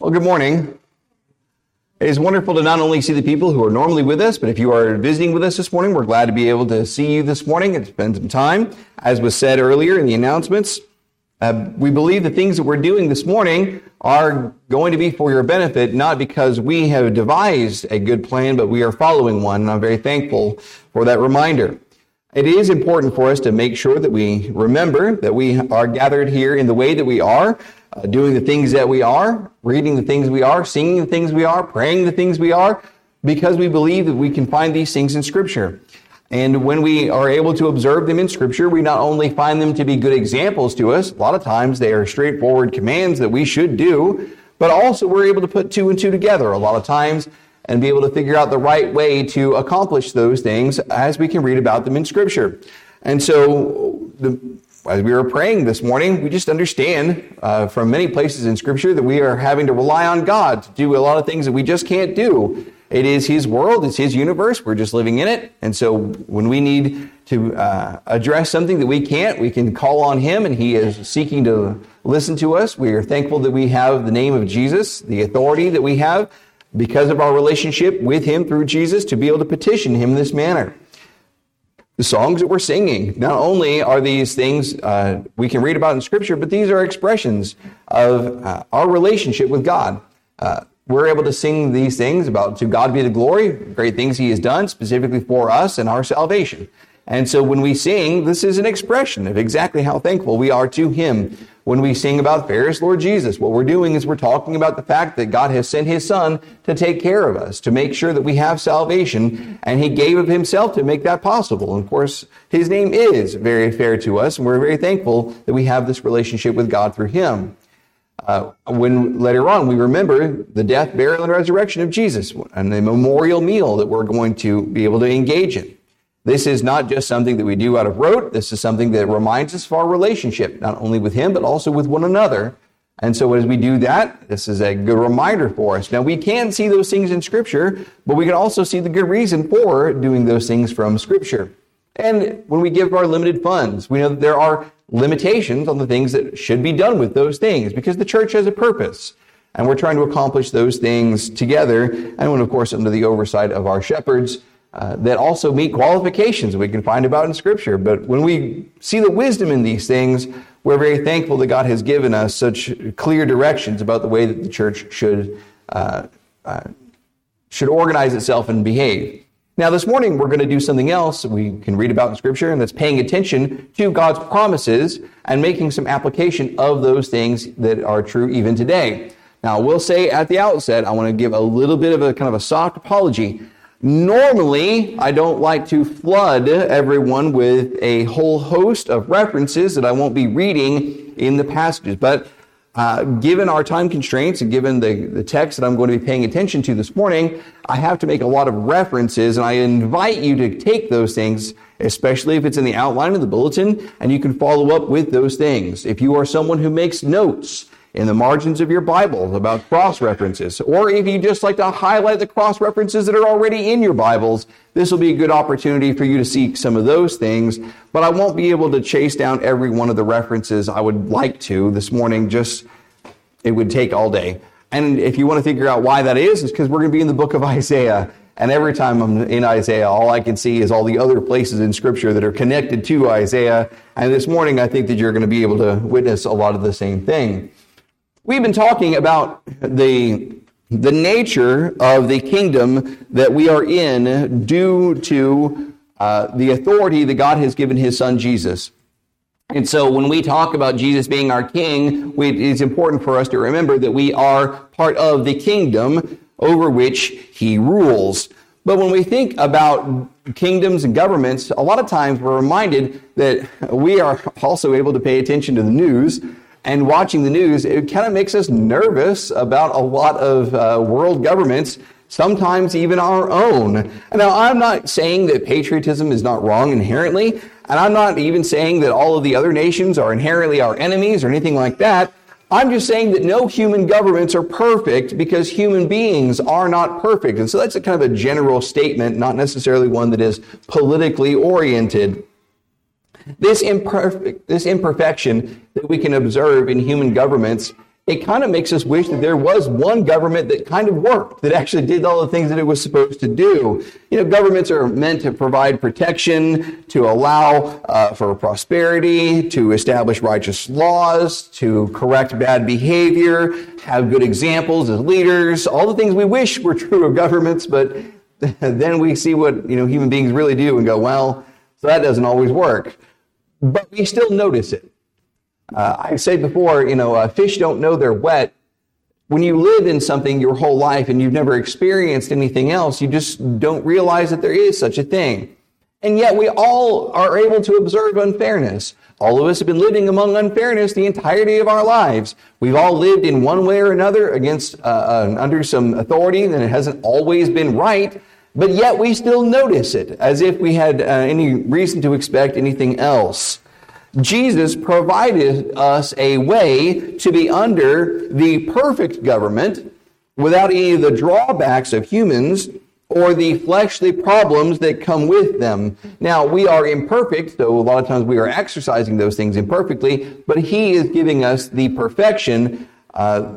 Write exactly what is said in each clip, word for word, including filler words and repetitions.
Well, good morning. It is wonderful to not only see the people who are normally with us, but if you are visiting with us this morning, we're glad to be able to see you this morning and spend some time. As was said earlier in the announcements, uh, we believe the things that we're doing this morning are going to be for your benefit, not because we have devised a good plan, but we are following one, and I'm very thankful for that reminder. It is important for us to make sure that we remember that we are gathered here in the way that we are, uh, doing the things that we are, reading the things we are, singing the things we are, praying the things we are, because we believe that we can find these things in Scripture. And when we are able to observe them in Scripture, we not only find them to be good examples to us, a lot of times they are straightforward commands that we should do, but also we're able to put two and two together a lot of times and be able to figure out the right way to accomplish those things as we can read about them in Scripture. And so, the, as we were praying this morning, we just understand uh, from many places in Scripture that we are having to rely on God to do a lot of things that we just can't do. It is His world, it's His universe, we're just living in it. And so when we need to uh, address something that we can't, we can call on Him, and He is seeking to listen to us. We are thankful that we have the name of Jesus, the authority that we have, because of our relationship with Him through Jesus, to be able to petition Him in this manner. The songs that we're singing, not only are these things uh, we can read about in Scripture, but these are expressions of uh, our relationship with God. Uh, we're able to sing these things about to God be the glory, great things He has done specifically for us and our salvation. And so when we sing, this is an expression of exactly how thankful we are to Him. When we sing about fairest Lord Jesus, what we're doing is we're talking about the fact that God has sent His Son to take care of us, to make sure that we have salvation, and He gave of Himself to make that possible. And of course, His name is very fair to us, and we're very thankful that we have this relationship with God through Him. Uh, when later on we remember the death, burial, and resurrection of Jesus, and the memorial meal that we're going to be able to engage in. This is not just something that we do out of rote. This is something that reminds us of our relationship, not only with Him, but also with one another. And so as we do that, this is a good reminder for us. Now, we can see those things in Scripture, but we can also see the good reason for doing those things from Scripture. And when we give our limited funds, we know that there are limitations on the things that should be done with those things, because the church has a purpose. And we're trying to accomplish those things together, and when, of course, under the oversight of our shepherds, Uh, that also meet qualifications we can find about in Scripture. But when we see the wisdom in these things, we're very thankful that God has given us such clear directions about the way that the church should uh, uh, should organize itself and behave. Now, this morning, we're going to do something else we can read about in Scripture, and that's paying attention to God's promises and making some application of those things that are true even today. Now, I will say at the outset, I want to give a little bit of a kind of a soft apology. Normally, I don't like to flood everyone with a whole host of references that I won't be reading in the passages. But uh, given our time constraints and given the, the text that I'm going to be paying attention to this morning, I have to make a lot of references, and I invite you to take those things, especially if it's in the outline of the bulletin, and you can follow up with those things. If you are someone who makes notes in the margins of your Bible about cross-references, or if you just like to highlight the cross-references that are already in your Bibles, this will be a good opportunity for you to seek some of those things. But I won't be able to chase down every one of the references I would like to this morning. Just, it would take all day. And if you want to figure out why that is, it's because we're going to be in the book of Isaiah. And every time I'm in Isaiah, all I can see is all the other places in Scripture that are connected to Isaiah. And this morning, I think that you're going to be able to witness a lot of the same thing. We've been talking about the, the nature of the kingdom that we are in due to uh, the authority that God has given His Son Jesus. And so when we talk about Jesus being our King, we, it's important for us to remember that we are part of the kingdom over which He rules. But when we think about kingdoms and governments, a lot of times we're reminded that we are also able to pay attention to the news. And watching the news, it kind of makes us nervous about a lot of uh, world governments, sometimes even our own. Now, I'm not saying that patriotism is not wrong inherently, and I'm not even saying that all of the other nations are inherently our enemies or anything like that. I'm just saying that no human governments are perfect because human beings are not perfect. And so that's a kind of a general statement, not necessarily one that is politically oriented. This imperfect, this imperfection that we can observe in human governments it kind of makes us wish that there was one government that kind of worked, that actually did all the things that it was supposed to do. You know, governments are meant to provide protection, to allow uh, for prosperity, to establish righteous laws, to correct bad behavior, have good examples as leaders, all the things we wish were true of governments, but then we see what, you know, human beings really do and go, well, so that doesn't always work. But we still notice it. Uh, I've said before, you know, uh, fish don't know they're wet. When you live in something your whole life and you've never experienced anything else, you just don't realize that there is such a thing. And yet we all are able to observe unfairness. All of us have been living among unfairness the entirety of our lives. We've all lived in one way or another against, uh, uh, under some authority, and it hasn't always been right, but yet we still notice it as if we had uh, any reason to expect anything else. Jesus provided us a way to be under the perfect government without any of the drawbacks of humans or the fleshly problems that come with them. Now, we are imperfect, so a lot of times we are exercising those things imperfectly, but He is giving us the perfection uh,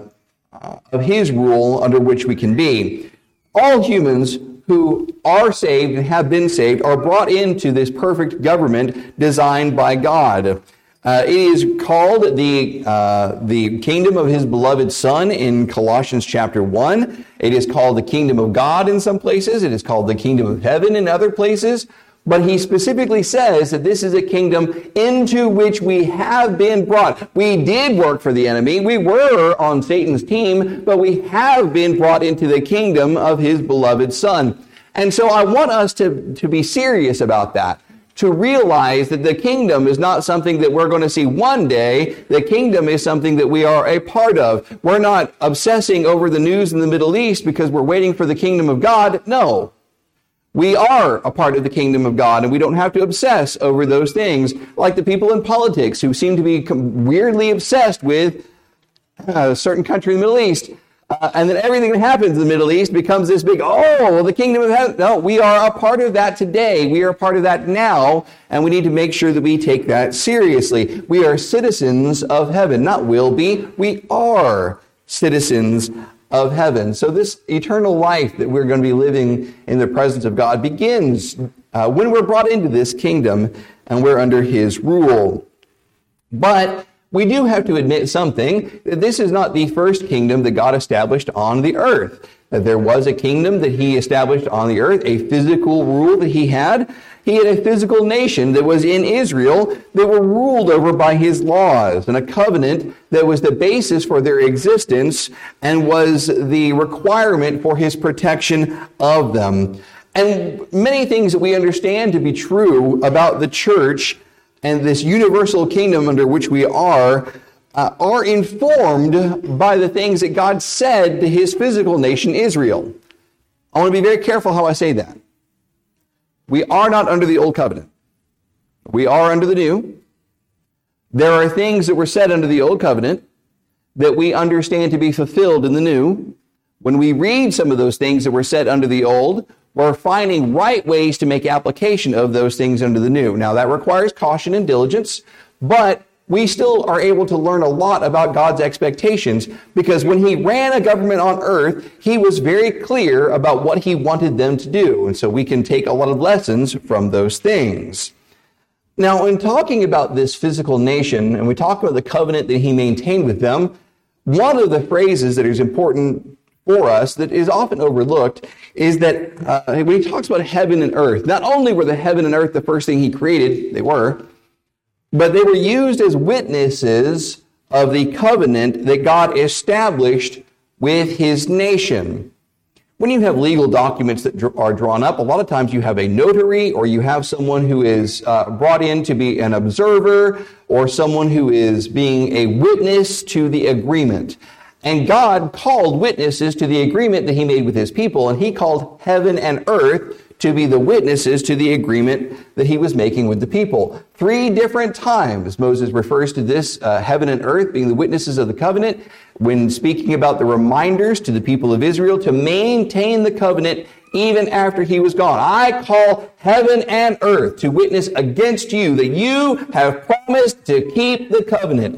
of His rule under which we can be. All humans who are saved and have been saved are brought into this perfect government designed by God. Uh, it is called the uh, the kingdom of His beloved Son in Colossians chapter one. It is called the kingdom of God in some places. It is called the kingdom of heaven in other places. But he specifically says that this is a kingdom into which we have been brought. We did work for the enemy. We were on Satan's team, but we have been brought into the kingdom of His beloved Son. And so I want us to, to be serious about that, to realize that the kingdom is not something that we're going to see one day. The kingdom is something that we are a part of. We're not obsessing over the news in the Middle East because we're waiting for the kingdom of God. No. We are a part of the kingdom of God, and we don't have to obsess over those things like the people in politics who seem to be weirdly obsessed with a certain country in the Middle East. Uh, and then everything that happens in the Middle East becomes this big, oh, well, the kingdom of heaven. No, we are a part of that today. We are a part of that now, and we need to make sure that we take that seriously. We are citizens of heaven, not will be. We are citizens of heaven. So this eternal life that we're going to be living in the presence of God begins uh, when we're brought into this kingdom and we're under His rule. But we do have to admit something, that this is not the first kingdom that God established on the earth. That there was a kingdom that He established on the earth, a physical rule that He had. He had a physical nation that was in Israel that were ruled over by His laws, and a covenant that was the basis for their existence and was the requirement for His protection of them. And many things that we understand to be true about the church and this universal kingdom under which we are uh, are informed by the things that God said to His physical nation, Israel. I want to be very careful how I say that. We are not under the old covenant. We are under the new. There are things that were said under the old covenant that we understand to be fulfilled in the new. When we read some of those things that were said under the old, we're finding right ways to make application of those things under the new. Now, that requires caution and diligence, but we still are able to learn a lot about God's expectations, because when He ran a government on earth, He was very clear about what He wanted them to do. And so we can take a lot of lessons from those things. Now, in talking about this physical nation, and we talk about the covenant that He maintained with them, one of the phrases that is important for us that is often overlooked is that uh, when He talks about heaven and earth, not only were the heaven and earth the first thing He created, they were, but they were used as witnesses of the covenant that God established with His nation. When you have legal documents that are drawn up, a lot of times you have a notary, or you have someone who is uh, brought in to be an observer, or someone who is being a witness to the agreement. And God called witnesses to the agreement that He made with His people, and He called heaven and earth to be the witnesses to the agreement that He was making with the people. Three different times Moses refers to this uh, heaven and earth being the witnesses of the covenant when speaking about the reminders to the people of Israel to maintain the covenant even after he was gone. I call heaven and earth to witness against you that you have promised to keep the covenant.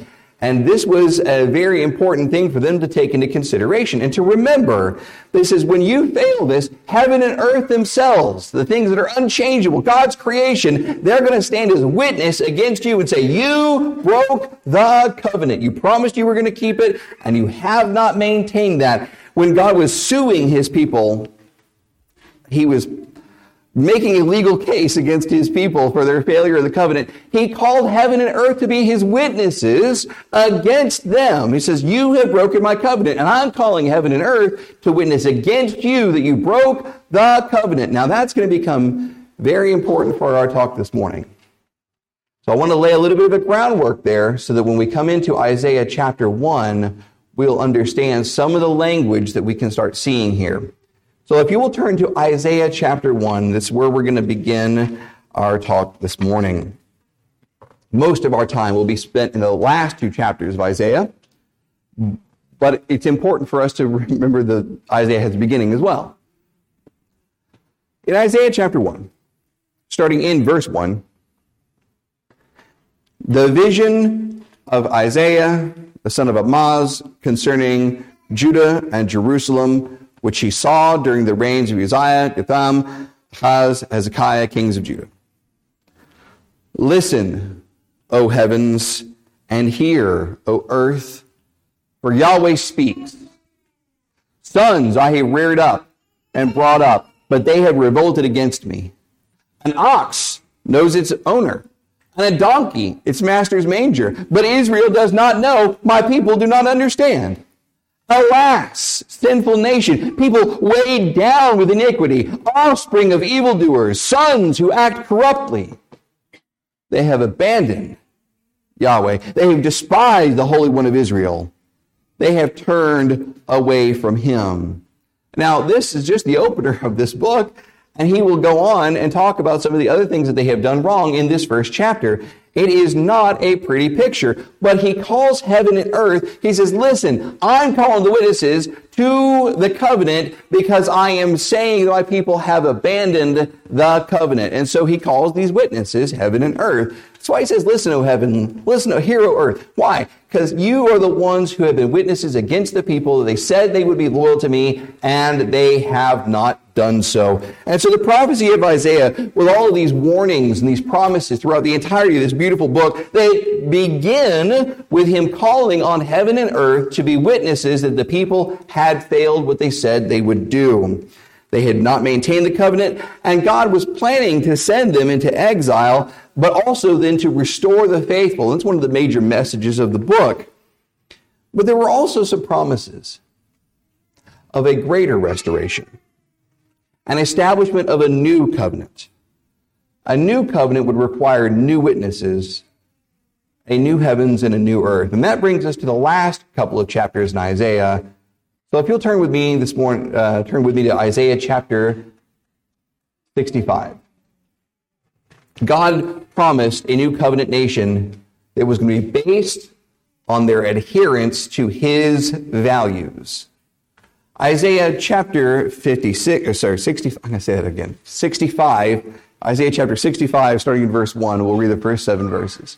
And this was a very important thing for them to take into consideration and to remember. This is when you fail this, heaven and earth themselves, the things that are unchangeable, God's creation, they're going to stand as witness against you and say, you broke the covenant. You promised you were going to keep it, and you have not maintained that. When God was suing his people, he was making a legal case against his people for their failure of the covenant. He called heaven and earth to be his witnesses against them. He says, you have broken my covenant, and I'm calling heaven and earth to witness against you that you broke the covenant. Now that's going to become very important for our talk this morning. So I want to lay a little bit of a groundwork there so that when we come into Isaiah chapter one, we'll understand some of the language that we can start seeing here. So if you will turn to Isaiah chapter one, that's where we're going to begin our talk this morning. Most of our time will be spent in the last two chapters of Isaiah, but it's important for us to remember that Isaiah has a beginning as well. In Isaiah chapter one, starting in verse one, the vision of Isaiah, the son of Amoz, concerning Judah and Jerusalem, which he saw during the reigns of Uzziah, Jotham, Ahaz, Hezekiah, kings of Judah. Listen, O heavens, and hear, O earth, for Yahweh speaks. Sons I have reared up and brought up, but they have revolted against me. An ox knows its owner, and a donkey its master's manger. But Israel does not know, my people do not understand. Alas, sinful nation, people weighed down with iniquity, offspring of evildoers, sons who act corruptly. They have abandoned Yahweh. They have despised the Holy One of Israel. They have turned away from him. Now, this is just the opener of this book, and he will go on and talk about some of the other things that they have done wrong in this first chapter. It is not a pretty picture, but he calls heaven and earth. He says, listen, I'm calling the witnesses to the covenant because I am saying that my people have abandoned the covenant. And so he calls these witnesses heaven and earth. That's why he says, listen, O heaven, listen, O hear, O earth. Why? Because you are the ones who have been witnesses against the people. They said they would be loyal to me, and they have not done so. And so the prophecy of Isaiah, with all of these warnings and these promises throughout the entirety of this beautiful book, they begin with him calling on heaven and earth to be witnesses that the people had failed what they said they would do. They had not maintained the covenant, and God was planning to send them into exile, but also then to restore the faithful. That's one of the major messages of the book. But there were also some promises of a greater restoration, an establishment of a new covenant. A new covenant would require new witnesses, a new heavens and a new earth. And that brings us to the last couple of chapters in Isaiah. So if you'll turn with me this morning, uh, turn with me to Isaiah chapter sixty-five. God promised a new covenant nation that was going to be based on their adherence to his values. Isaiah chapter fifty-six, or sorry, sixty, I'm going to say that again, sixty-five, Isaiah chapter sixty-five, starting in verse one, we'll read the first seven verses.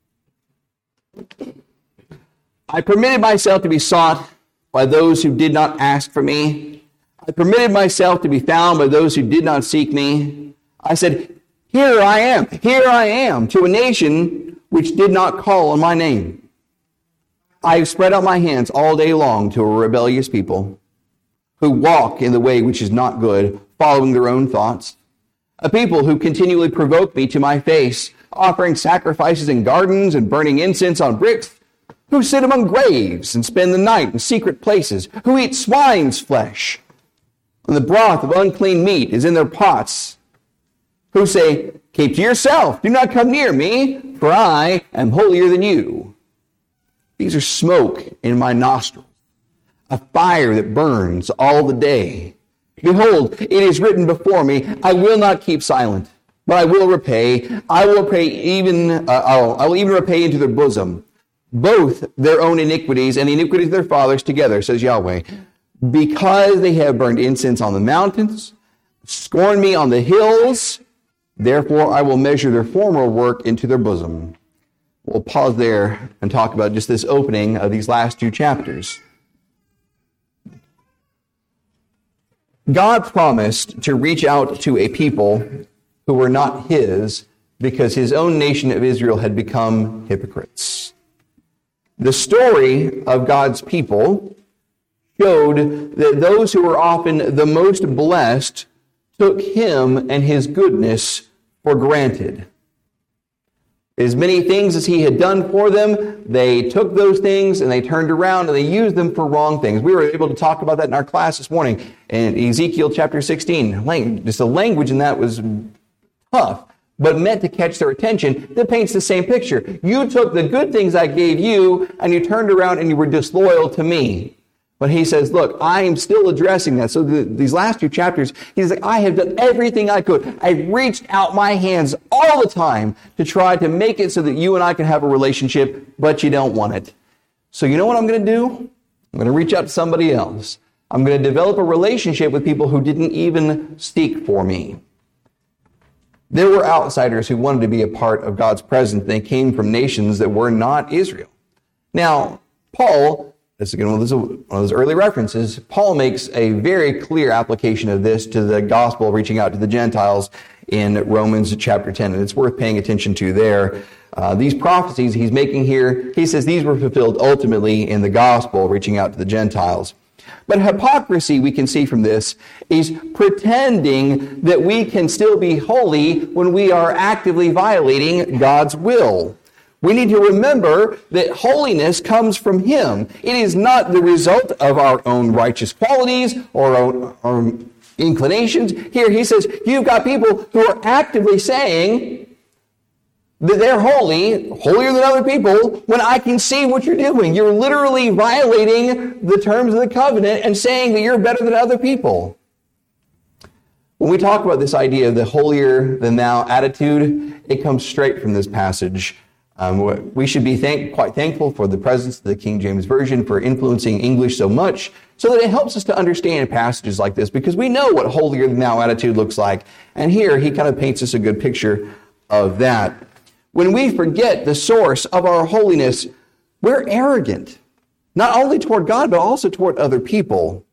I permitted myself to be sought by those who did not ask for me. I permitted myself to be found by those who did not seek me. I said, here I am, here I am, to a nation which did not call on my name. I have spread out my hands all day long to a rebellious people who walk in the way which is not good, following their own thoughts. A people who continually provoke me to my face, offering sacrifices in gardens and burning incense on bricks, who sit among graves and spend the night in secret places, who eat swine's flesh, and the broth of unclean meat is in their pots, who say, keep to yourself, do not come near me, for I am holier than you. These are smoke in my nostrils, a fire that burns all the day. Behold, it is written before me, I will not keep silent, but I will repay. I will repay even, uh, I'll, I will even repay into their bosom both their own iniquities and the iniquities of their fathers together, says Yahweh, because they have burned incense on the mountains, scorned me on the hills, therefore I will measure their former work into their bosom. we'll pause there and talk about just this opening of these last two chapters. God promised to reach out to a people who were not his because his own nation of Israel had become hypocrites. The story of God's people showed that those who were often the most blessed took him and his goodness for granted. As many things as he had done for them, they took those things and they turned around and they used them for wrong things. We were able to talk about that in our class this morning in Ezekiel chapter sixteen. Just the language in that was tough, but meant to catch their attention. That paints the same picture. You took the good things I gave you and you turned around and you were disloyal to me. But he says, look, I am still addressing that. So the, these last two chapters, he's like, I have done everything I could. I reached out my hands all the time to try to make it so that you and I can have a relationship, but you don't want it. So you know what I'm going to do? I'm going to reach out to somebody else. I'm going to develop a relationship with people who didn't even seek for me. There were outsiders who wanted to be a part of God's presence. They came from nations that were not Israel. Now, Paul, this is again one of, those, one of those early references, Paul makes a very clear application of this to the gospel reaching out to the Gentiles in Romans chapter ten, and it's worth paying attention to there. Uh, these prophecies he's making here, he says these were fulfilled ultimately in the gospel reaching out to the Gentiles. But hypocrisy, we can see from this, is pretending that we can still be holy when we are actively violating God's will. We need to remember that holiness comes from him. It is not the result of our own righteous qualities or our own inclinations. Here he says, you've got people who are actively saying that they're holy, holier than other people, when I can see what you're doing. You're literally violating the terms of the covenant and saying that you're better than other people. When we talk about this idea of the holier than thou attitude, it comes straight from this passage. Um, we should be thank, quite thankful for the presence of the King James Version for influencing English so much so that it helps us to understand passages like this because we know what holier than thou attitude looks like. And here he kind of paints us a good picture of that. When we forget the source of our holiness, we're arrogant, not only toward God, but also toward other people.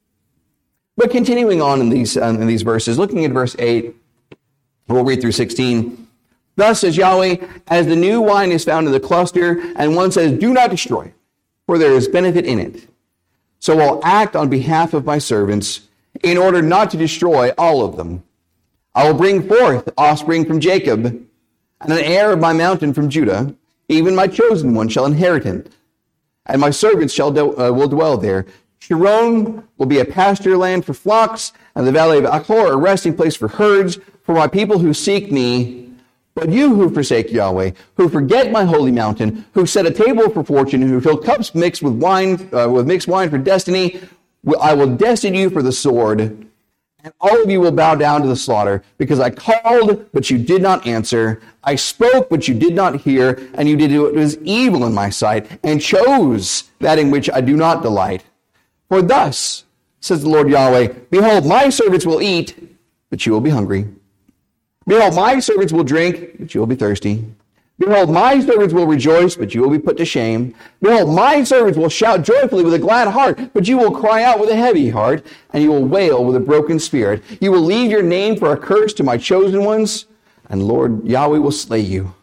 But continuing on in these, um, in these verses, looking at verse eight, we'll read through sixteen. Thus says Yahweh, as the new wine is found in the cluster, and one says, do not destroy it, for there is benefit in it. So I'll act on behalf of my servants in order not to destroy all of them. I will bring forth offspring from Jacob, and an heir of my mountain from Judah. Even my chosen one shall inherit it, and my servants shall do, uh, will dwell there. Sharon will be a pasture land for flocks, and the valley of Achor a resting place for herds, for my people who seek me. But you who forsake Yahweh, who forget my holy mountain, who set a table for fortune, who fill cups mixed with wine, uh, with mixed wine for destiny, I will destine you for the sword, and all of you will bow down to the slaughter, because I called, but you did not answer. I spoke, but you did not hear, and you did what was evil in my sight, and chose that in which I do not delight. For thus, says the Lord Yahweh, behold, my servants will eat, but you will be hungry. Behold, my servants will drink, but you will be thirsty. Behold, my servants will rejoice, but you will be put to shame. Behold, my servants will shout joyfully with a glad heart, but you will cry out with a heavy heart, and you will wail with a broken spirit. You will leave your name for a curse to my chosen ones, and Lord Yahweh will slay you.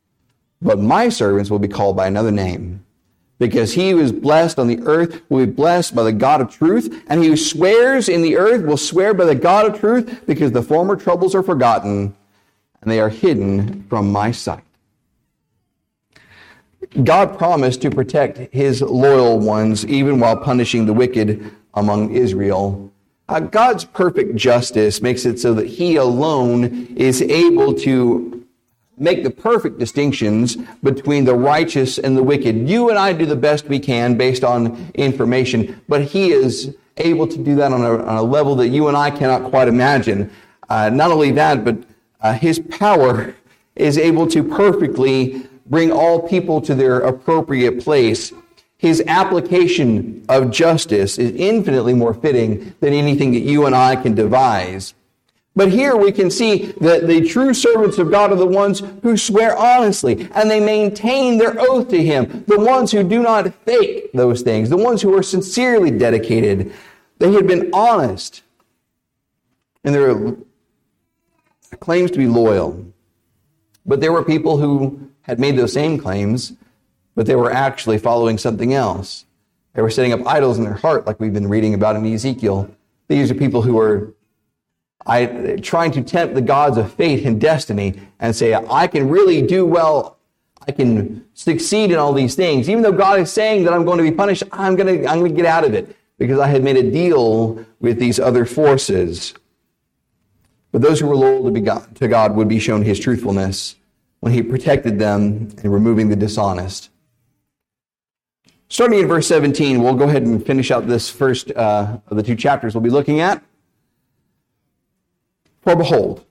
But my servants will be called by another name, because he who is blessed on the earth will be blessed by the God of truth, and he who swears in the earth will swear by the God of truth, because the former troubles are forgotten, and they are hidden from my sight. God promised to protect his loyal ones, even while punishing the wicked among Israel. Uh, God's perfect justice makes it so that he alone is able to make the perfect distinctions between the righteous and the wicked. You and I do the best we can based on information, but he is able to do that on a, on a level that you and I cannot quite imagine. Uh, not only that, but uh, his power is able to perfectly bring all people to their appropriate place. His application of justice is infinitely more fitting than anything that you and I can devise. But here we can see that the true servants of God are the ones who swear honestly, and they maintain their oath to Him, the ones who do not fake those things, the ones who are sincerely dedicated. They had been honest in their claims to be loyal. But there were people who had made those same claims, but they were actually following something else. They were setting up idols in their heart, like we've been reading about in Ezekiel. These are people who are I, trying to tempt the gods of fate and destiny and say, I can really do well, I can succeed in all these things. Even though God is saying that I'm going to be punished, I'm going to, I'm going to get out of it because I had made a deal with these other forces. But those who were loyal to, be God, to God would be shown His truthfulness when He protected them in removing the dishonest. Starting in verse seventeen, we'll go ahead and finish out this first uh, of the two chapters we'll be looking at. For behold,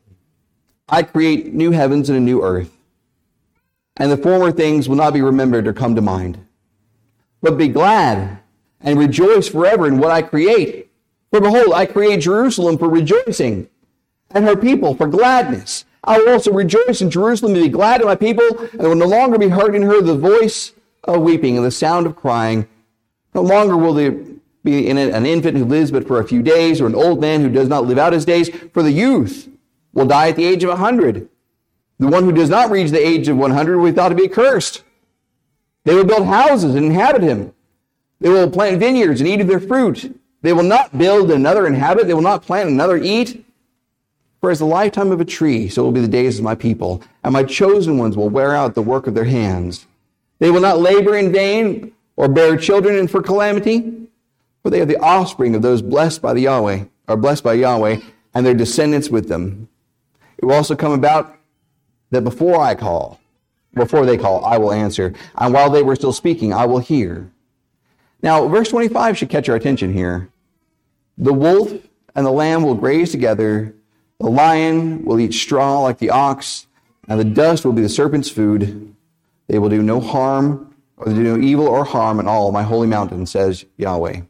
I create new heavens and a new earth, and the former things will not be remembered or come to mind. But be glad and rejoice forever in what I create. For behold, I create Jerusalem for rejoicing, and her people for gladness. I will also rejoice in Jerusalem and be glad in my people, and there will no longer be heard in her the voice of weeping and the sound of crying. No longer will there be in it an infant who lives but for a few days, or an old man who does not live out his days, for the youth will die at the age of a hundred. The one who does not reach the age of one hundred will be thought to be accursed. They will build houses and inhabit him. They will plant vineyards and eat of their fruit. They will not build another inhabit. They will not plant another eat. For as the lifetime of a tree, so will be the days of my people, and my chosen ones will wear out the work of their hands. They will not labor in vain or bear children in for calamity, for they are the offspring of those blessed by the Yahweh, or blessed by Yahweh, and their descendants with them. It will also come about that before I call, before they call, I will answer, and while they were still speaking, I will hear. Now, verse twenty-five should catch our attention here. The wolf and the lamb will graze together. The lion will eat straw like the ox, and the dust will be the serpent's food. They will do no harm, or do no evil or harm in all my holy mountain, says Yahweh.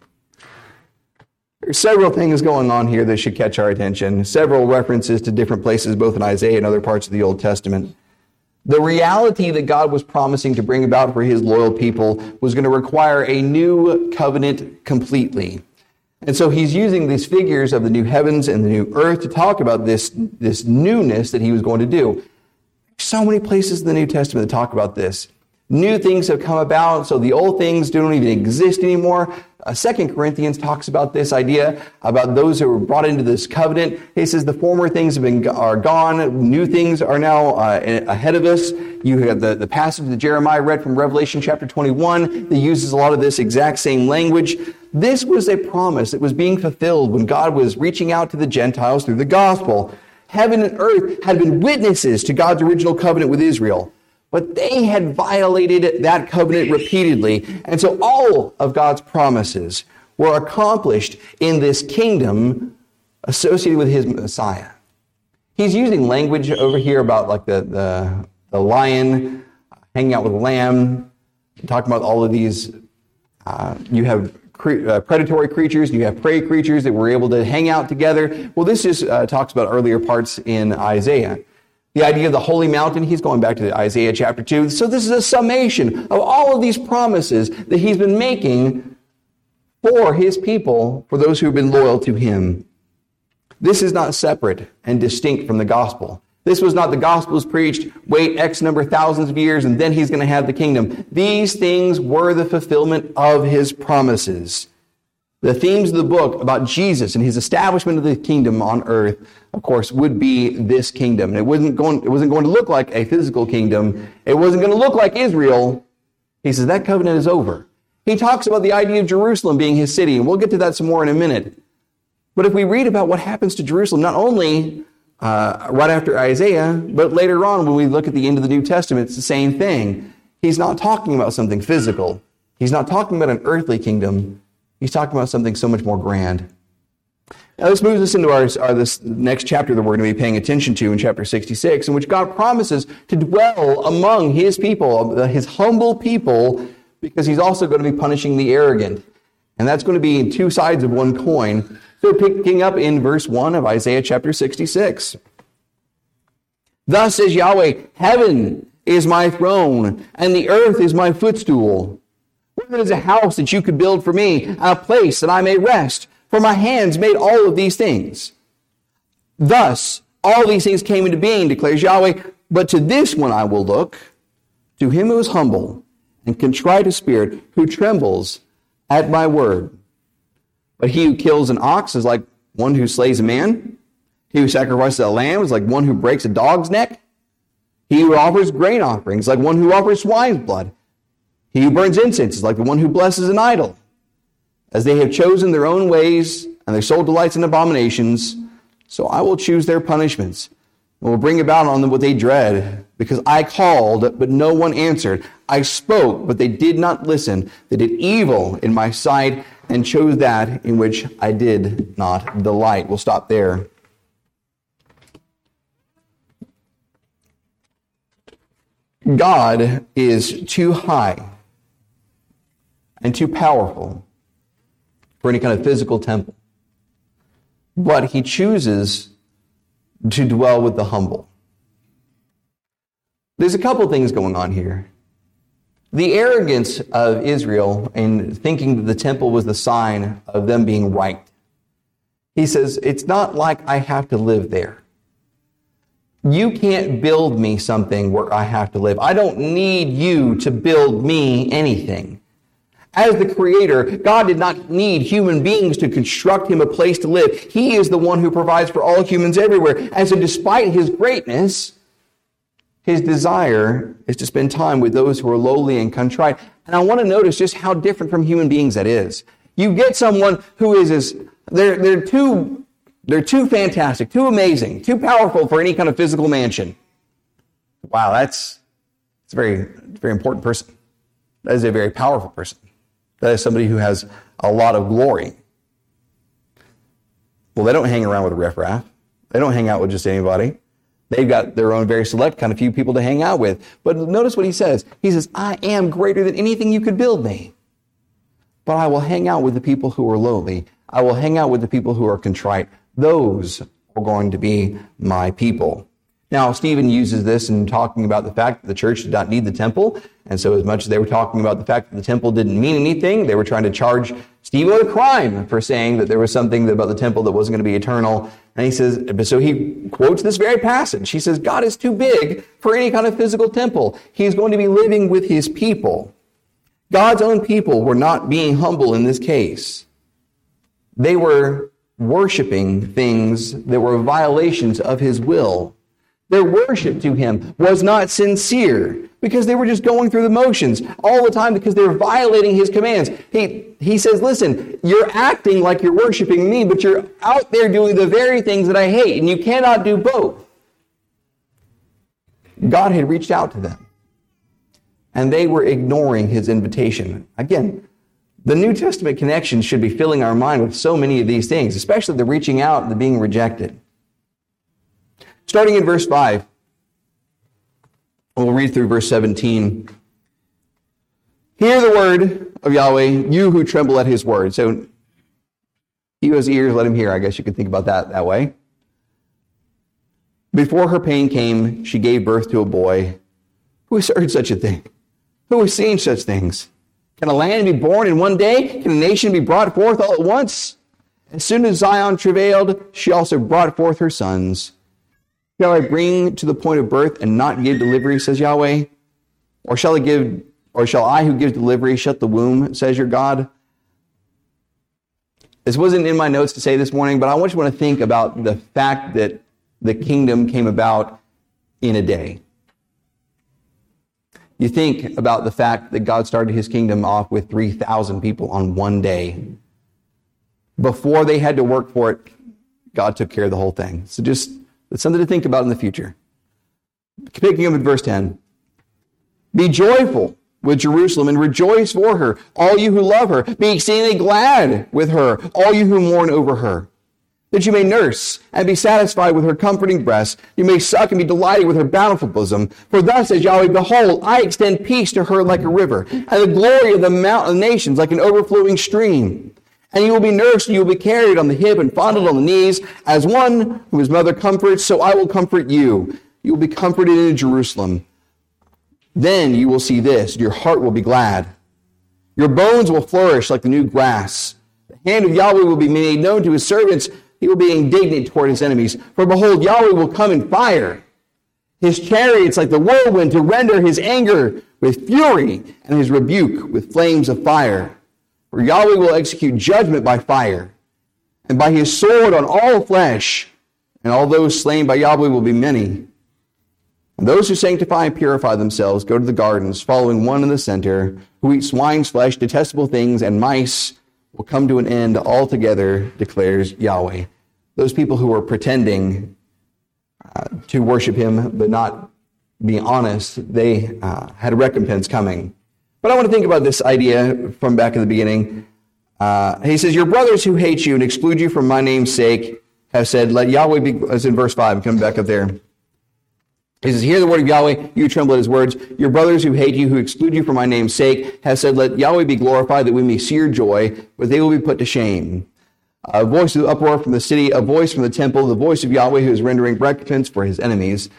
There's several things going on here that should catch our attention. Several references to different places, both in Isaiah and other parts of the Old Testament. The reality that God was promising to bring about for His loyal people was going to require a new covenant completely. And so He's using these figures of the new heavens and the new earth to talk about this, this newness that He was going to do. So many places in the New Testament that talk about this. New things have come about, so the old things don't even exist anymore. Uh, Second Corinthians talks about this idea about those who were brought into this covenant. He says the former things have been are gone, new things are now uh, ahead of us. You have the, the passage that Jeremiah read from Revelation chapter twenty-one that uses a lot of this exact same language. This was a promise that was being fulfilled when God was reaching out to the Gentiles through the gospel. Heaven and earth had been witnesses to God's original covenant with Israel. But they had violated that covenant repeatedly. And so all of God's promises were accomplished in this kingdom associated with His Messiah. He's using language over here about like the, the, the lion hanging out with the lamb, talking about all of these. Uh, you have cre- uh, predatory creatures, you have prey creatures that were able to hang out together. Well, this just uh, talks about earlier parts in Isaiah. The idea of the holy mountain, he's going back to Isaiah chapter two. So this is a summation of all of these promises that He's been making for His people, for those who have been loyal to Him. This is not separate and distinct from the gospel. This was not the gospel was preached, wait X number of thousands of years, and then He's going to have the kingdom. These things were the fulfillment of His promises. The themes of the book about Jesus and His establishment of the kingdom on earth, of course, would be this kingdom. And it wasn't going, it wasn't going to look like a physical kingdom. It wasn't going to look like Israel. He says that covenant is over. He talks about the idea of Jerusalem being His city, and we'll get to that some more in a minute. But if we read about what happens to Jerusalem, not only uh, right after Isaiah, but later on when we look at the end of the New Testament, it's the same thing. He's not talking about something physical. He's not talking about an earthly kingdom. He's talking about something so much more grand. Now this moves us into our, our this next chapter that we're going to be paying attention to in chapter sixty-six, in which God promises to dwell among His people, His humble people, because He's also going to be punishing the arrogant. And that's going to be two sides of one coin. So picking up in verse one of Isaiah chapter sixty-six. Thus says Yahweh, heaven is my throne, and the earth is my footstool. Where is a house that you could build for me, a place that I may rest? For my hands made all of these things. Thus, all these things came into being, declares Yahweh. But to this one I will look, to him who is humble and contrite of spirit, who trembles at my word. But he who kills an ox is like one who slays a man. He who sacrifices a lamb is like one who breaks a dog's neck. He who offers grain offerings is like one who offers swine's blood. He who burns incense is like the one who blesses an idol. As they have chosen their own ways, and their soul delights in abominations, so I will choose their punishments, and will bring about on them what they dread, because I called, but no one answered. I spoke, but they did not listen. They did evil in my sight, and chose that in which I did not delight. We'll stop there. God is too high and too powerful for any kind of physical temple. But he chooses to dwell with the humble. There's a couple things going on here. The arrogance of Israel in thinking that the temple was the sign of them being right. He says, it's not like I have to live there. You can't build me something where I have to live. I don't need you to build me anything. As the creator, God did not need human beings to construct him a place to live. He is the one who provides for all humans everywhere. And so despite his greatness, his desire is to spend time with those who are lowly and contrite. And I want to notice just how different from human beings that is. You get someone who is as, they're, they're too, they're too fantastic, too amazing, too powerful for any kind of physical mansion. Wow, that's, that's a very, very important person. That is a very powerful person. That is somebody who has a lot of glory. Well, they don't hang around with a riffraff. They don't hang out with just anybody. They've got their own very select kind of few people to hang out with. But notice what he says. He says, I am greater than anything you could build me. But I will hang out with the people who are lowly. I will hang out with the people who are contrite. Those are going to be my people. Now, Stephen uses this in talking about the fact that the church did not need the temple. And so as much as they were talking about the fact that the temple didn't mean anything, they were trying to charge Stephen with a crime for saying that there was something about the temple that wasn't going to be eternal. And he says, so he quotes this very passage. He says, God is too big for any kind of physical temple. He's going to be living with his people. God's own people were not being humble in this case. They were worshiping things that were violations of his will. Their worship to him was not sincere because they were just going through the motions all the time because they were violating his commands. He, he says, listen, you're acting like you're worshiping me, but you're out there doing the very things that I hate, and you cannot do both. God had reached out to them, and they were ignoring his invitation. Again, the New Testament connection should be filling our mind with so many of these things, especially the reaching out and the being rejected. Starting in verse five, we'll read through verse seventeen. Hear the word of Yahweh, you who tremble at his word. So, he who has ears, let him hear. I guess you could think about that that way. Before her pain came, she gave birth to a boy. Who has heard such a thing? Who has seen such things? Can a land be born in one day? Can a nation be brought forth all at once? As soon as Zion travailed, she also brought forth her sons. Shall I bring to the point of birth and not give delivery, says Yahweh? Or shall I give, or shall I who gives delivery shut the womb, says your God? This wasn't in my notes to say this morning, but I want you to think about the fact that the kingdom came about in a day. You think about the fact that God started his kingdom off with three thousand people on one day. Before they had to work for it, God took care of the whole thing. So just it's something to think about in the future. Picking up at verse ten. Be joyful with Jerusalem and rejoice for her, all you who love her. Be exceedingly glad with her, all you who mourn over her. that you may nurse and be satisfied with her comforting breast. You may suck and be delighted with her bountiful bosom. For thus says Yahweh, behold, I extend peace to her like a river, and the glory of the mountain nations like an overflowing stream. And you will be nursed, and you will be carried on the hip and fondled on the knees. As one whom his mother comforts, so I will comfort you. You will be comforted in Jerusalem. Then you will see this, and your heart will be glad. Your bones will flourish like the new grass. The hand of Yahweh will be made known to his servants. He will be indignant toward his enemies. For behold, Yahweh will come in fire. His chariots like the whirlwind to render his anger with fury and his rebuke with flames of fire. For Yahweh will execute judgment by fire, and by his sword on all flesh, and all those slain by Yahweh will be many. And those who sanctify and purify themselves go to the gardens, following one in the center, who eat swine's flesh, detestable things, and mice, will come to an end altogether, declares Yahweh. Those people who are pretending uh, to worship him, but not being honest, they uh, had a recompense coming. But I want to think about this idea from back in the beginning. Uh, he says, your brothers who hate you and exclude you for my name's sake have said, let Yahweh be, as in verse five, come back up there. He says, hear the word of Yahweh, you tremble at his words. Your brothers who hate you, who exclude you for my name's sake, have said, let Yahweh be glorified, that we may see your joy, but they will be put to shame. A voice of uproar from the city, a voice from the temple, the voice of Yahweh who is rendering recompense for his enemies.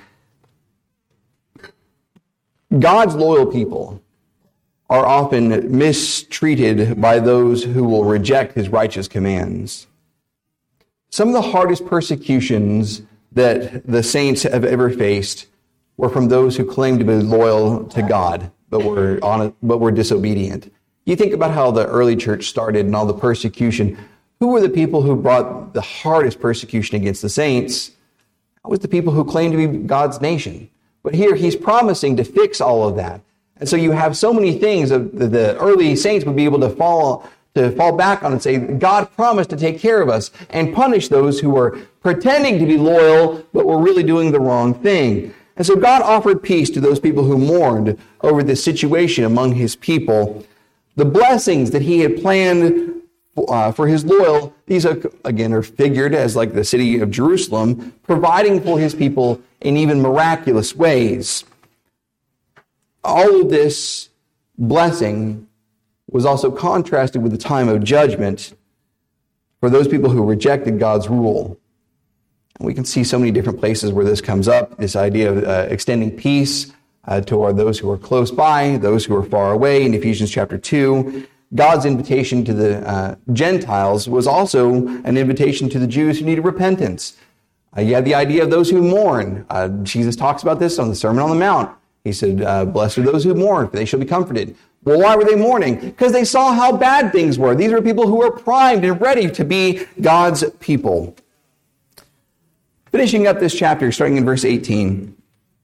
God's loyal people are often mistreated by those who will reject his righteous commands. Some of the hardest persecutions that the saints have ever faced were from those who claimed to be loyal to God, but were on, but were disobedient. You think about how the early church started and all the persecution. Who were the people who brought the hardest persecution against the saints? It was the people who claimed to be God's nation. But here he's promising to fix all of that. And so you have so many things that the early saints would be able to fall to fall back on and say, God promised to take care of us and punish those who were pretending to be loyal, but were really doing the wrong thing. And so God offered peace to those people who mourned over this situation among his people. The blessings that he had planned uh, for his loyal, these are, again, are figured as like the city of Jerusalem, providing for his people in even miraculous ways. All of this blessing was also contrasted with the time of judgment for those people who rejected God's rule. And we can see so many different places where this comes up, this idea of uh, extending peace uh, toward those who are close by, those who are far away. In Ephesians chapter two, God's invitation to the uh, Gentiles was also an invitation to the Jews who needed repentance. Uh, you have the idea of those who mourn. Uh, Jesus talks about this on the Sermon on the Mount. He said, uh, blessed are those who mourn, for they shall be comforted. Well, why were they mourning? Because they saw how bad things were. These were people who were primed and ready to be God's people. Finishing up this chapter, starting in verse eighteen.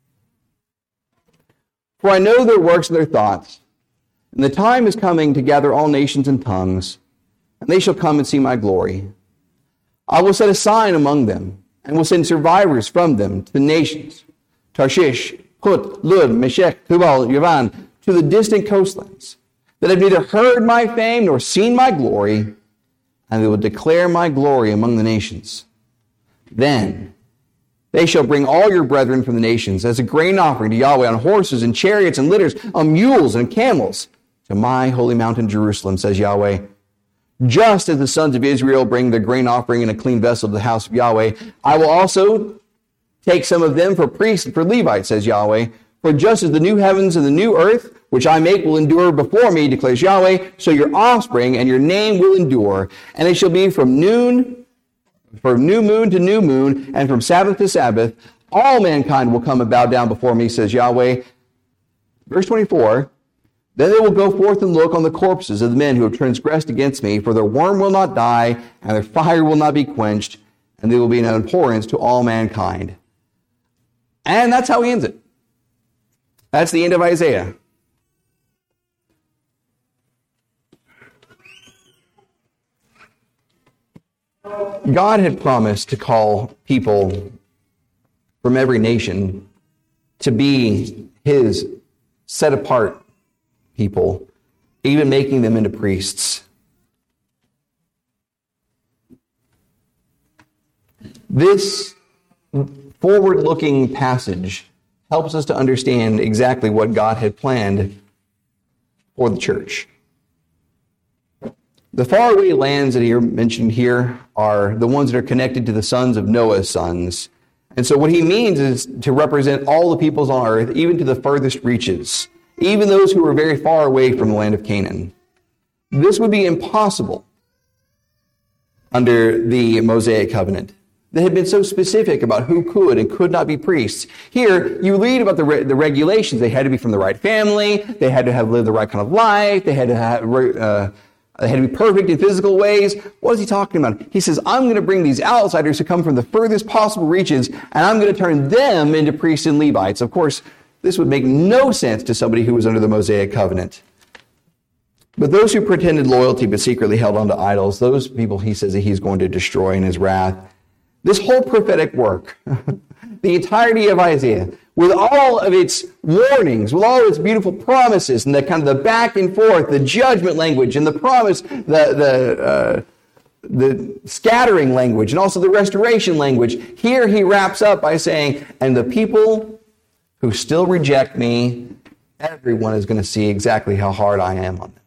For I know their works and their thoughts, and the time is coming to gather all nations and tongues, and they shall come and see my glory. I will set a sign among them, and will send survivors from them to the nations, Tarshish, Put, Lud, Meshech, Tubal, Yavan, to the distant coastlands, that have neither heard my fame nor seen my glory, and they will declare my glory among the nations. Then they shall bring all your brethren from the nations as a grain offering to Yahweh on horses and chariots and litters, on mules and camels, to my holy mountain Jerusalem, says Yahweh. Just as the sons of Israel bring their grain offering in a clean vessel to the house of Yahweh, I will also take some of them for priests and for Levites, says Yahweh. For just as the new heavens and the new earth, which I make, will endure before me, declares Yahweh, so your offspring and your name will endure. And it shall be from noon, from new moon to new moon, and from Sabbath to Sabbath, all mankind will come and bow down before me, says Yahweh. Verse twenty-four, then they will go forth and look on the corpses of the men who have transgressed against me, for their worm will not die, and their fire will not be quenched, and they will be an abhorrence to all mankind. And that's how he ends it. That's the end of Isaiah. God had promised to call people from every nation to be his set-apart people, even making them into priests. This forward-looking passage helps us to understand exactly what God had planned for the church. The faraway lands that are mentioned here are the ones that are connected to the sons of Noah's sons. And so what he means is to represent all the peoples on earth, even to the furthest reaches, even those who were very far away from the land of Canaan. This would be impossible under the Mosaic covenant. They had been so specific about who could and could not be priests. Here, you read about the re- the regulations. They had to be from the right family. They had to have lived the right kind of life. They had to have, uh, they had to be perfect in physical ways. What is he talking about? He says, I'm going to bring these outsiders who come from the furthest possible reaches, and I'm going to turn them into priests and Levites. Of course, this would make no sense to somebody who was under the Mosaic covenant. But those who pretended loyalty but secretly held on to idols, those people he says that he's going to destroy in his wrath. This whole prophetic work, the entirety of Isaiah, with all of its warnings, with all of its beautiful promises, and the kind of the back and forth, the judgment language, and the promise, the the uh, the scattering language, and also the restoration language. Here he wraps up by saying, and the people who still reject me, everyone is going to see exactly how hard I am on them.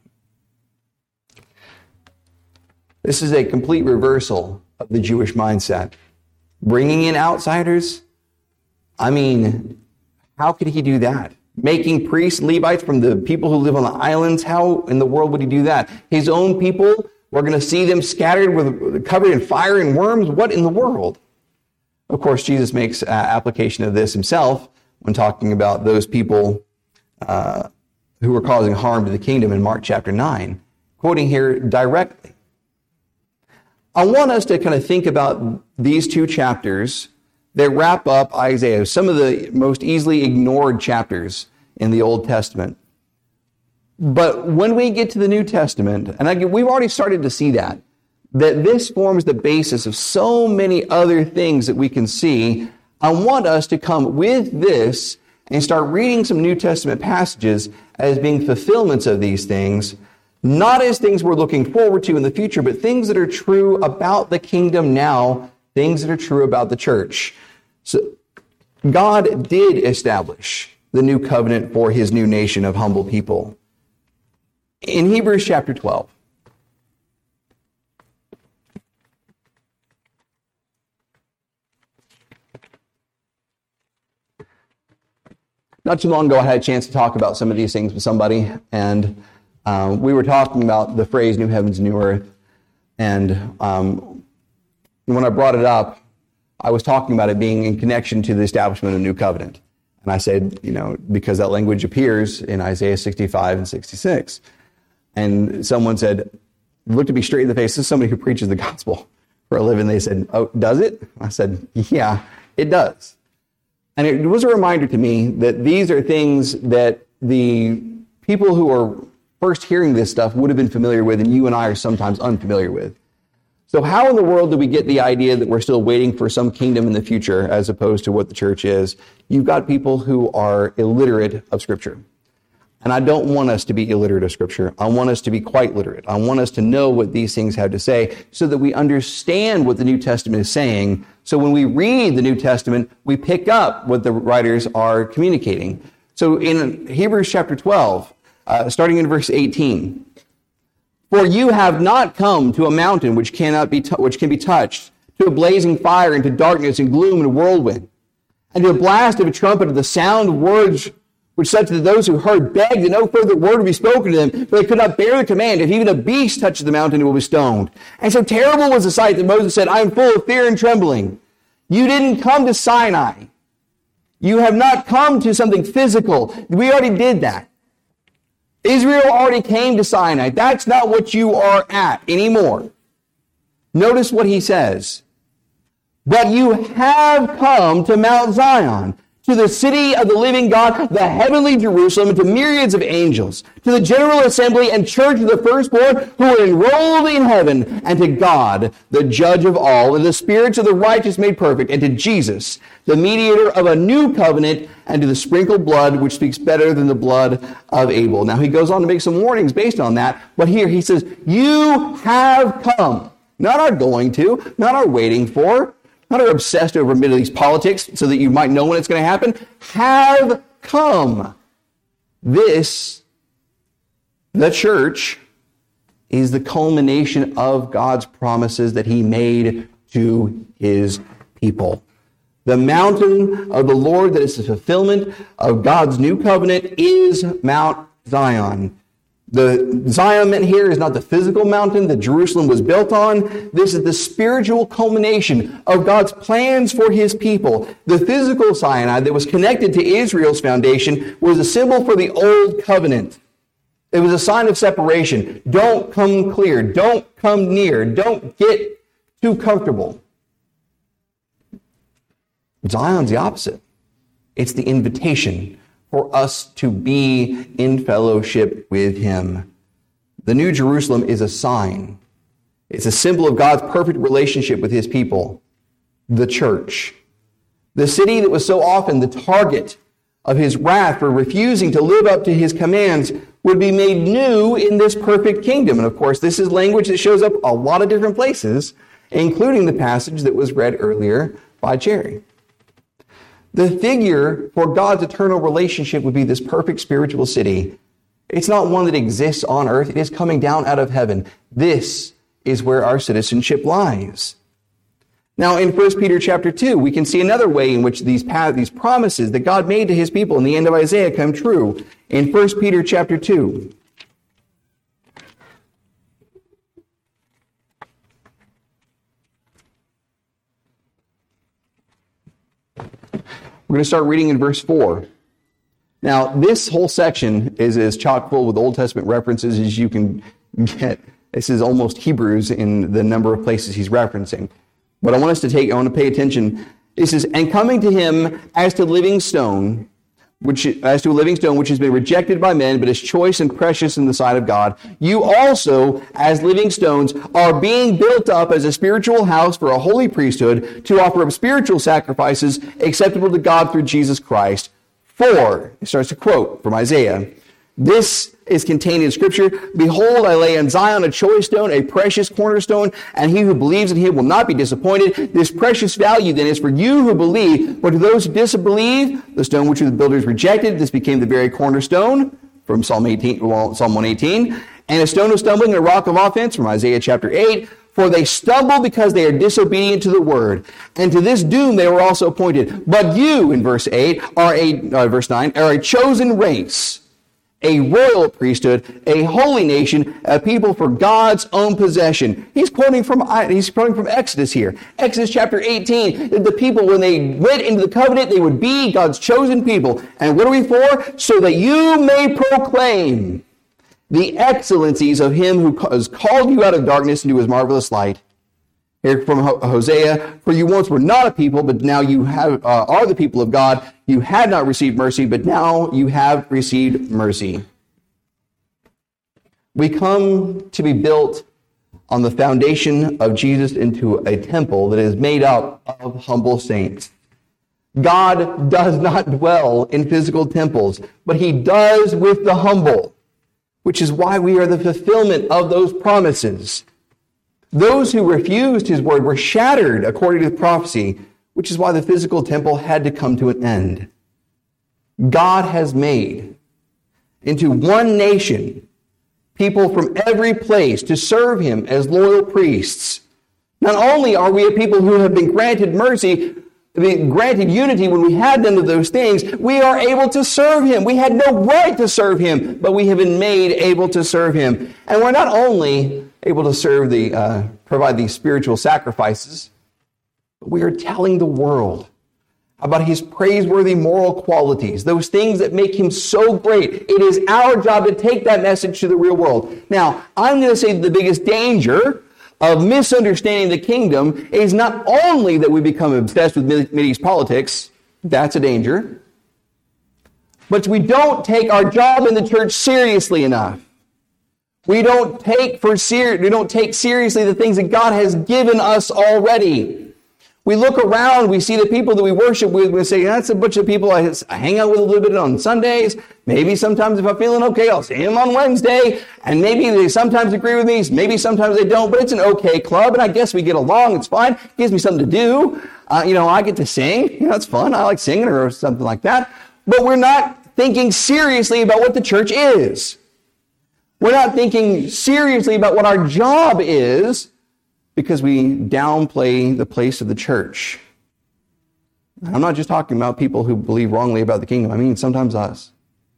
This is a complete reversal of the Jewish mindset. Bringing in outsiders? I mean, how could he do that? Making priests, Levites from the people who live on the islands? How in the world would he do that? His own people, we're going to see them scattered, with covered in fire and worms? What in the world? Of course, Jesus makes uh, application of this himself when talking about those people uh, who were causing harm to the kingdom in Mark chapter nine, quoting here directly. I want us to kind of think about these two chapters that wrap up Isaiah, some of the most easily ignored chapters in the Old Testament. But when we get to the New Testament, and again, we've already started to see that, that this forms the basis of so many other things that we can see, I want us to come with this and start reading some New Testament passages as being fulfillments of these things, not as things we're looking forward to in the future, but things that are true about the kingdom now, things that are true about the church. So God did establish the new covenant for his new nation of humble people. In Hebrews chapter twelve, not too long ago, I had a chance to talk about some of these things with somebody, and Um, we were talking about the phrase new heavens, new earth. And um, when I brought it up, I was talking about it being in connection to the establishment of the new covenant. And I said, you know, because that language appears in Isaiah sixty-five and sixty-six. And someone said, looked at me straight in the face. This is somebody who preaches the gospel for a living. They said, oh, does it? I said, yeah, it does. And it was a reminder to me that these are things that the people who are first hearing this stuff would have been familiar with, and you and I are sometimes unfamiliar with. So how in the world do we get the idea that we're still waiting for some kingdom in the future as opposed to what the church is? You've got people who are illiterate of Scripture. And I don't want us to be illiterate of Scripture. I want us to be quite literate. I want us to know what these things have to say so that we understand what the New Testament is saying. So when we read the New Testament, we pick up what the writers are communicating. So in Hebrews chapter twelve, Uh, starting in verse eighteen. For you have not come to a mountain which cannot be t- which can be touched, to a blazing fire, and to darkness and gloom and a whirlwind, and to a blast of a trumpet, of the sound of words which such that those who heard begged that no further word would be spoken to them, for they could not bear the command. If even a beast touches the mountain, it will be stoned. And so terrible was the sight that Moses said, I am full of fear and trembling. You didn't come to Sinai. You have not come to something physical. We already did that. Israel already came to Sinai. That's not what you are at anymore. Notice what he says. But you have come to Mount Zion, to the city of the living God, the heavenly Jerusalem, and to myriads of angels, to the general assembly and church of the firstborn who are enrolled in heaven, and to God, the judge of all, and the spirits of the righteous made perfect, and to Jesus, the mediator of a new covenant, and to the sprinkled blood, which speaks better than the blood of Abel. Now he goes on to make some warnings based on that, but here he says, you have come. Not our going to, not our waiting for. not are obsessed over Middle East politics so that you might know when it's going to happen, have come. This, the church, is the culmination of God's promises that he made to his people. The mountain of the Lord that is the fulfillment of God's new covenant is Mount Zion. The Zion meant here is not the physical mountain that Jerusalem was built on. This is the spiritual culmination of God's plans for his people. The physical Sinai that was connected to Israel's foundation was a symbol for the old covenant. It was a sign of separation. Don't come clear. Don't come near. Don't get too comfortable. Zion's the opposite. It's the invitation for us to be in fellowship with him. The New Jerusalem is a sign. It's a symbol of God's perfect relationship with his people, the church. The city that was so often the target of his wrath for refusing to live up to his commands would be made new in this perfect kingdom. And of course, this is language that shows up a lot of different places, including the passage that was read earlier by Jerry. The figure for God's eternal relationship would be this perfect spiritual city. It's not one that exists on earth. It is coming down out of heaven. This is where our citizenship lies. Now, in First Peter chapter two, we can see another way in which these, these promises that God made to his people in the end of Isaiah come true. In First Peter chapter two. We're going to start reading in verse four. Now, this whole section is as chock full with Old Testament references as you can get. This is almost Hebrews in the number of places he's referencing. But I want us to take, I want to pay attention. It says, and coming to him as to living stone, which as to a living stone which has been rejected by men, but is choice and precious in the sight of God, you also, as living stones, are being built up as a spiritual house for a holy priesthood to offer up spiritual sacrifices acceptable to God through Jesus Christ. For, it starts to quote from Isaiah, this is contained in Scripture. Behold, I lay in Zion a choice stone, a precious cornerstone, and he who believes in him will not be disappointed. This precious value then is for you who believe, but to those who disbelieve, the stone which the builders rejected, this became the very cornerstone, from Psalm eighteen, well, Psalm one eighteen, and a stone of stumbling and a rock of offense, from Isaiah chapter eight. For they stumble because they are disobedient to the word, and to this doom they were also appointed. But you, in verse eight, are a uh, verse nine, are a chosen race, a royal priesthood, a holy nation, a people for God's own possession. He's quoting from he's quoting from Exodus here. Exodus chapter eighteen. The people, when they went into the covenant, they would be God's chosen people. And what are we for? So that you may proclaim the excellencies of him who has called you out of darkness into his marvelous light. Here from Hosea, for you once were not a people, but now you have uh, are the people of God. You had not received mercy, but now you have received mercy. We come to be built on the foundation of Jesus into a temple that is made up of humble saints. God does not dwell in physical temples, but he does with the humble, which is why we are the fulfillment of those promises. Those who refused his word were shattered according to the prophecy, which is why the physical temple had to come to an end. God has made into one nation people from every place to serve him as loyal priests. Not only are we a people who have been granted mercy, been granted unity when we had none of those things, we are able to serve him. We had no right to serve him, but we have been made able to serve him. And we're not only able to serve the, uh, provide these spiritual sacrifices, but we are telling the world about his praiseworthy moral qualities, those things that make him so great. It is our job to take that message to the real world. Now, I'm going to say that the biggest danger of misunderstanding the kingdom is not only that we become obsessed with Mideast politics, that's a danger, but we don't take our job in the church seriously enough. We don't take for ser- we don't take seriously the things that God has given us already. We look around, we see the people that we worship with, we say, that's a bunch of people I, I hang out with a little bit on Sundays. Maybe sometimes if I'm feeling okay, I'll see them on Wednesday. And maybe they sometimes agree with me, maybe sometimes they don't, but it's an okay club, and I guess we get along, it's fine. It gives me something to do. Uh, you know, I get to sing. You know, it's fun. I like singing or something like that. But we're not thinking seriously about what the church is. We're not thinking seriously about what our job is, because we downplay the place of the church. I'm not just talking about people who believe wrongly about the kingdom. I mean, sometimes us.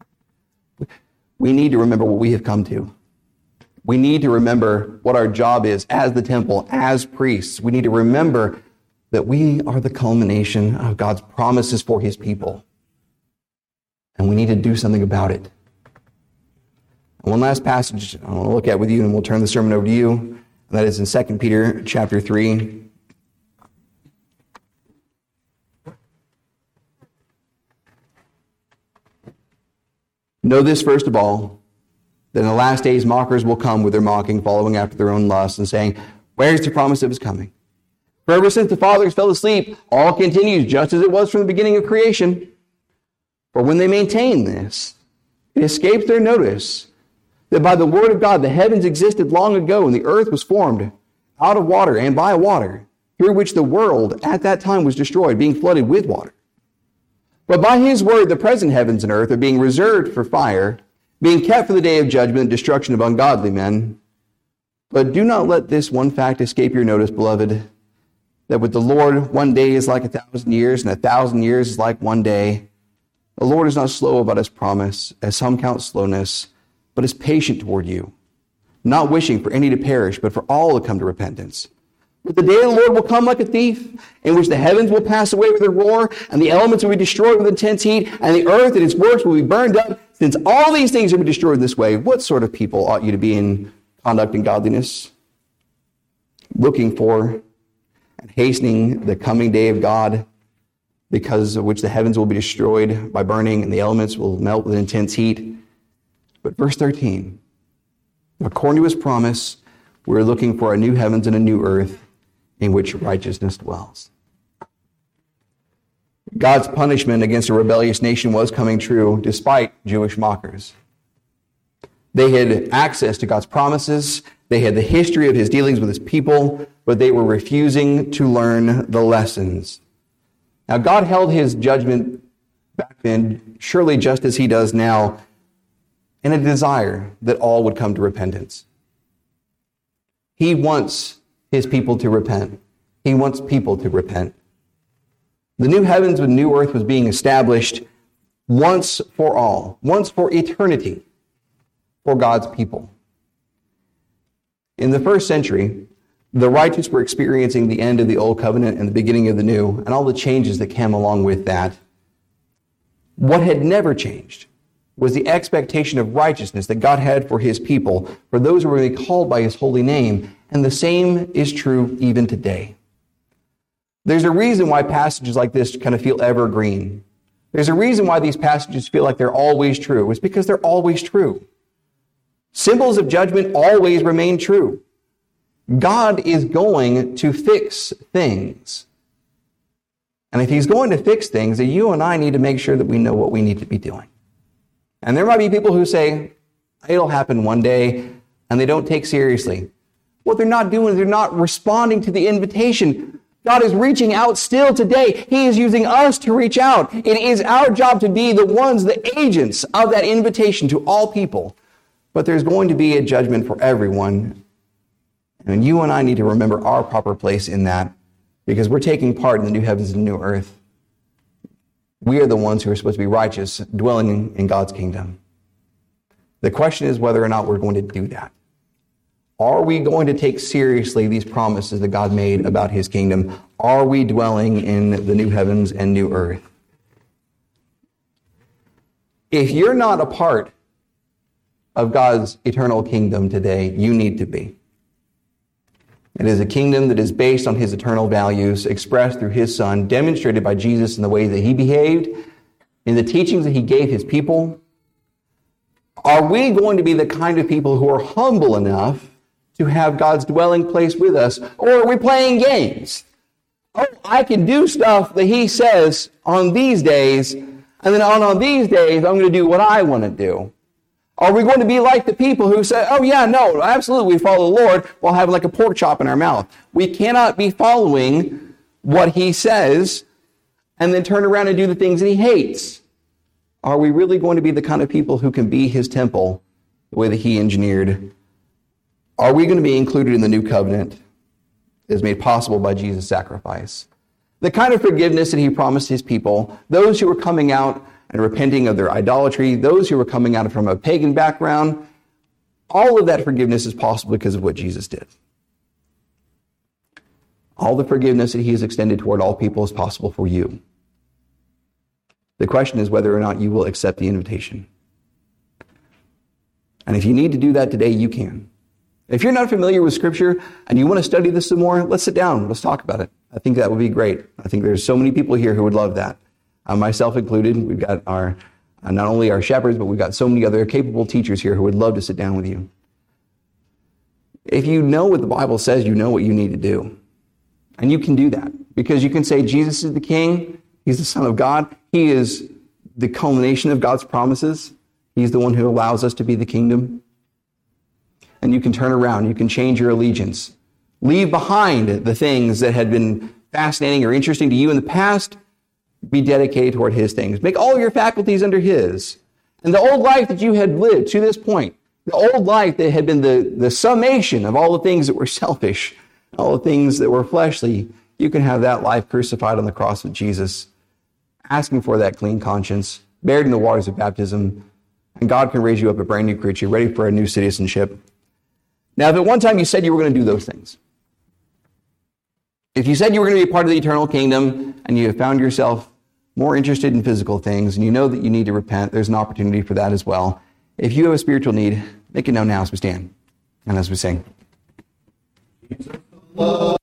We need to remember what we have come to. We need to remember what our job is as the temple, as priests. We need to remember that we are the culmination of God's promises for his people. And we need to do something about it. And one last passage I want to look at with you, and we'll turn the sermon over to you. And that is in Second Peter chapter three. Know this first of all, that in the last days mockers will come with their mocking, following after their own lusts, and saying, where's the promise of his coming? For ever since the fathers fell asleep, all continues just as it was from the beginning of creation. For when they maintain this, it escapes their notice that by the word of God the heavens existed long ago, and the earth was formed out of water and by water, through which the world at that time was destroyed, being flooded with water. But by his word the present heavens and earth are being reserved for fire, being kept for the day of judgment and destruction of ungodly men. But do not let this one fact escape your notice, beloved, that with the Lord one day is like a thousand years, and a thousand years is like one day. The Lord is not slow about his promise, as some count slowness, but is patient toward you, not wishing for any to perish, but for all to come to repentance. But the day of the Lord will come like a thief, in which the heavens will pass away with a roar, and the elements will be destroyed with intense heat, and the earth and its works will be burned up. Since all these things are to be destroyed this way, what sort of people ought you to be in conduct and godliness? Looking for and hastening the coming day of God, because of which the heavens will be destroyed by burning, and the elements will melt with intense heat. But verse thirteen, according to his promise, we're looking for a new heavens and a new earth in which righteousness dwells. God's punishment against a rebellious nation was coming true despite Jewish mockers. They had access to God's promises. They had the history of his dealings with his people, but they were refusing to learn the lessons. Now, God held his judgment back then, surely just as he does now, in a desire that all would come to repentance. He wants his people to repent. He wants people to repent. The new heavens and new earth was being established once for all, once for eternity, for God's people. In the first century, the righteous were experiencing the end of the old covenant and the beginning of the new, and all the changes that came along with that. What had never changed was the expectation of righteousness that God had for his people, for those who were being called by his holy name, and the same is true even today. There's a reason why passages like this kind of feel evergreen. There's a reason why these passages feel like they're always true. It's because they're always true. Symbols of judgment always remain true. God is going to fix things. And if he's going to fix things, then you and I need to make sure that we know what we need to be doing. And there might be people who say, it'll happen one day, and they don't take seriously. What they're not doing is they're not responding to the invitation. God is reaching out still today. He is using us to reach out. It is our job to be the ones, the agents of that invitation to all people. But there's going to be a judgment for everyone. And you and I need to remember our proper place in that, because we're taking part in the new heavens and new earth. We are the ones who are supposed to be righteous, dwelling in, in God's kingdom. The question is whether or not we're going to do that. Are we going to take seriously these promises that God made about his kingdom? Are we dwelling in the new heavens and new earth? If you're not a part of God's eternal kingdom today, you need to be. It is a kingdom that is based on his eternal values, expressed through his Son, demonstrated by Jesus in the way that he behaved, in the teachings that he gave his people. Are we going to be the kind of people who are humble enough to have God's dwelling place with us? Or are we playing games? oh, I can do stuff that he says on these days, and then on, on these days, I'm going to do what I want to do? Are we going to be like the people who say, oh yeah, no, absolutely, we follow the Lord while having like a pork chop in our mouth? We cannot be following what he says and then turn around and do the things that he hates. Are we really going to be the kind of people who can be his temple the way that he engineered? Are we going to be included in the new covenant that is made possible by Jesus' sacrifice? The kind of forgiveness that he promised his people, those who were coming out and repenting of their idolatry, those who were coming out from a pagan background, all of that forgiveness is possible because of what Jesus did. All the forgiveness that he has extended toward all people is possible for you. The question is whether or not you will accept the invitation. And if you need to do that today, you can. If you're not familiar with Scripture and you want to study this some more, let's sit down. Let's talk about it. I think that would be great. I think there's so many people here who would love that. Uh, myself included. We've got our, uh, not only our shepherds, but we've got so many other capable teachers here who would love to sit down with you. If you know what the Bible says, you know what you need to do. And you can do that because you can say Jesus is the King. He's the Son of God. He is the culmination of God's promises. He's the one who allows us to be the kingdom. And you can turn around. You can change your allegiance. Leave behind the things that had been fascinating or interesting to you in the past. Be dedicated toward his things. Make all your faculties under his. And the old life that you had lived to this point, the old life that had been the, the summation of all the things that were selfish, all the things that were fleshly, you can have that life crucified on the cross with Jesus, asking for that clean conscience, buried in the waters of baptism, and God can raise you up a brand new creature, ready for a new citizenship. Now, if at one time you said you were going to do those things, if you said you were going to be part of the eternal kingdom and you have found yourself more interested in physical things and you know that you need to repent, there's an opportunity for that as well. If you have a spiritual need, make it known now as we stand and as we sing.